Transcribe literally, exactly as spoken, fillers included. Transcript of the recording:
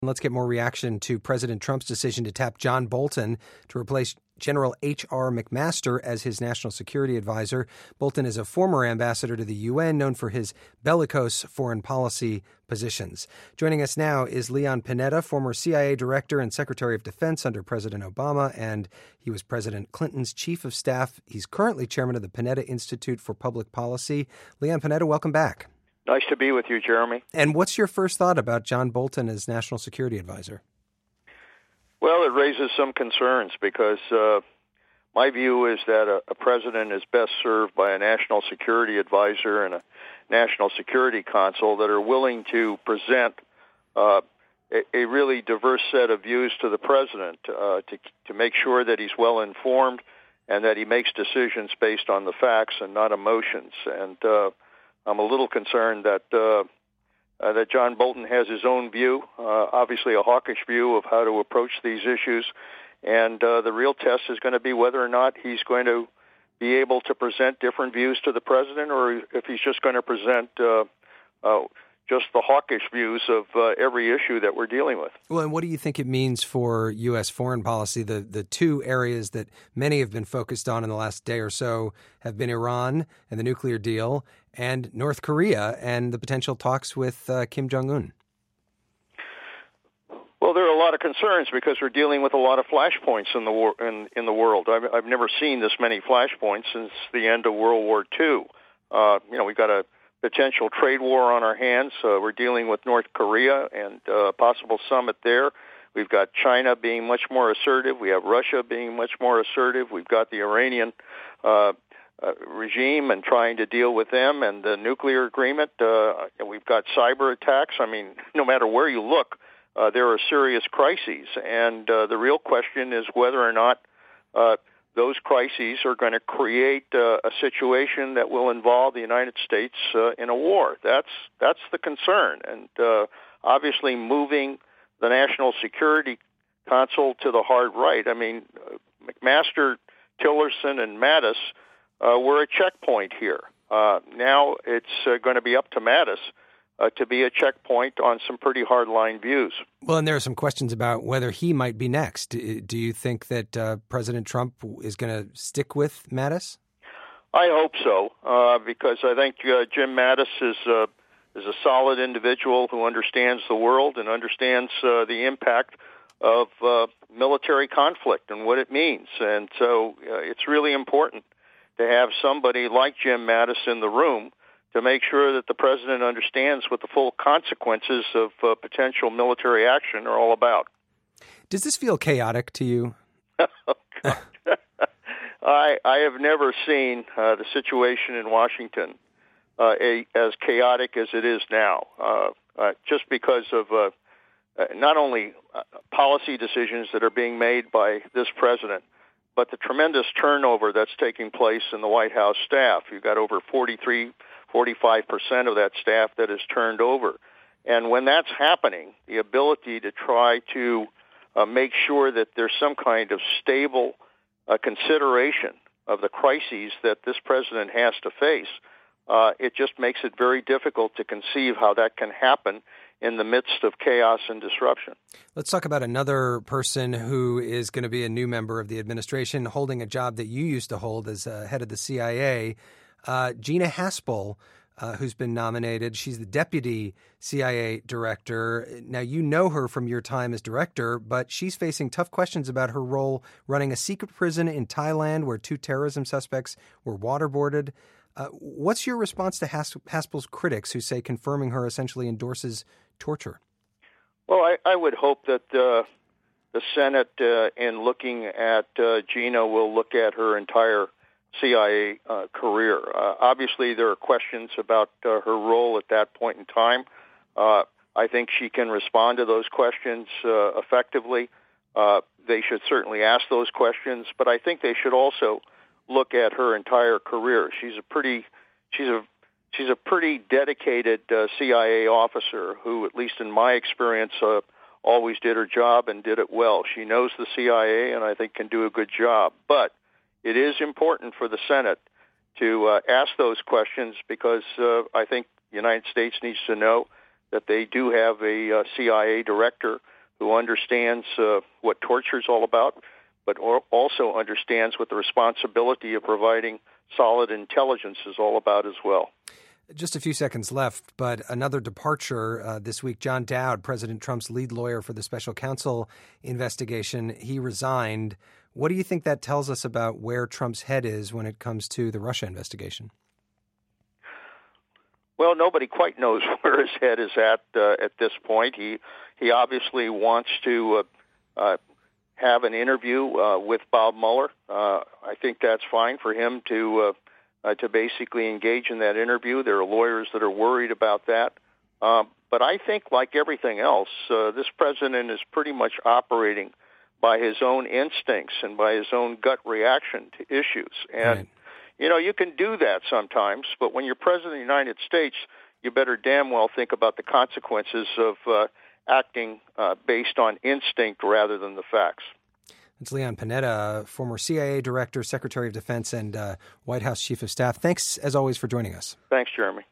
Let's get more reaction to President Trump's decision to tap John Bolton to replace General H R McMaster as his national security advisor. Bolton is a former ambassador to the U N, known for his bellicose foreign policy positions. Joining us now is Leon Panetta, former C I A director and Secretary of Defense under President Obama, and he was President Clinton's chief of staff. He's currently chairman of the Panetta Institute for Public Policy. Leon Panetta, welcome back. Nice to be with you, Jeremy. And what's your first thought about John Bolton as national security advisor? Well, it raises some concerns because uh, my view is that a, a president is best served by a national security advisor and a national security council that are willing to present uh, a, a really diverse set of views to the president uh, to, to make sure that he's well informed and that he makes decisions based on the facts and not emotions. And uh, I'm a little concerned that uh, uh, that John Bolton has his own view, uh, obviously a hawkish view of how to approach these issues, and uh, the real test is going to be whether or not he's going to be able to present different views to the president, or if he's just going to present uh, uh, just the hawkish views of uh, every issue that we're dealing with. Well, and what do you think it means for U S foreign policy? The the two areas that many have been focused on in the last day or so have been Iran and the nuclear deal, and North Korea and the potential talks with uh, Kim Jong-un. Well, there are a lot of concerns because we're dealing with a lot of flashpoints in the war, in, in the world. I've, I've never seen this many flashpoints since the end of World War Two. Uh, you know, we've got a potential trade war on our hands. Uh, we're dealing with North Korea and a uh, possible summit there. We've got China being much more assertive. We have Russia being much more assertive. We've got the Iranian uh, uh, regime and trying to deal with them, and the nuclear agreement. Uh, we've got cyber attacks. I mean, no matter where you look, uh, there are serious crises. And uh, the real question is whether or not uh, those crises are going to create uh, a situation that will involve the United States uh, in a war. That's that's the concern. And uh, obviously moving the National Security Council to the hard right. I mean, uh, McMaster, Tillerson, and Mattis uh, were a checkpoint here. Uh, now it's uh, going to be up to Mattis Uh, to be a checkpoint on some pretty hardline views. Well, and there are some questions about whether he might be next. Do you think that uh, President Trump is going to stick with Mattis? I hope so, uh, because I think uh, Jim Mattis is uh, is a solid individual who understands the world and understands uh, the impact of uh, military conflict and what it means. And so uh, it's really important to have somebody like Jim Mattis in the room to make sure that the president understands what the full consequences of uh, potential military action are all about. Does this feel chaotic to you? Oh, God. I, I have never seen uh, the situation in Washington uh, a, as chaotic as it is now, uh, uh, just because of uh, uh, not only uh, policy decisions that are being made by this president, but the tremendous turnover that's taking place in the White House staff. You've got over forty-three forty-five percent of that staff that is turned over. And when that's happening, the ability to try to uh, make sure that there's some kind of stable uh, consideration of the crises that this president has to face, uh, it just makes it very difficult to conceive how that can happen in the midst of chaos and disruption. Let's talk about another person who is going to be a new member of the administration, holding a job that you used to hold as uh, head of the C I A. Uh, Gina Haspel, uh, who's been nominated. She's the deputy C I A director. Now, you know her from your time as director, but she's facing tough questions about her role running a secret prison in Thailand where two terrorism suspects were waterboarded. Uh, what's your response to Has- Haspel's critics who say confirming her essentially endorses torture? Well, I, I would hope that uh, the Senate, uh, in looking at uh, Gina, will look at her entire C I A uh, career. Uh, obviously, there are questions about uh, her role at that point in time. Uh, I think she can respond to those questions uh, effectively. Uh, they should certainly ask those questions, but I think they should also look at her entire career. She's a pretty, she's a, she's a pretty dedicated uh, C I A officer who, at least in my experience, uh, always did her job and did it well. She knows the C I A, and I think can do a good job. But it is important for the Senate to uh, ask those questions because uh, I think the United States needs to know that they do have a uh, C I A director who understands uh, what torture is all about, but also understands what the responsibility of providing solid intelligence is all about as well. Just a few seconds left, but another departure uh, this week. John Dowd, President Trump's lead lawyer for the special counsel investigation, he resigned. What do you think that tells us about where Trump's head is when it comes to the Russia investigation? Well, nobody quite knows where his head is at uh, at this point. He he obviously wants to uh, uh, have an interview uh, with Bob Mueller. Uh, I think that's fine for him to uh, uh, to basically engage in that interview. There are lawyers that are worried about that. Um, but I think, like everything else, uh, this president is pretty much operating by his own instincts and by his own gut reaction to issues. And, right. you know, you can do that sometimes, but when you're president of the United States, you better damn well think about the consequences of uh, acting uh, based on instinct rather than the facts. It's Leon Panetta, former C I A director, Secretary of Defense, and uh, White House Chief of Staff. Thanks, as always, for joining us. Thanks, Jeremy.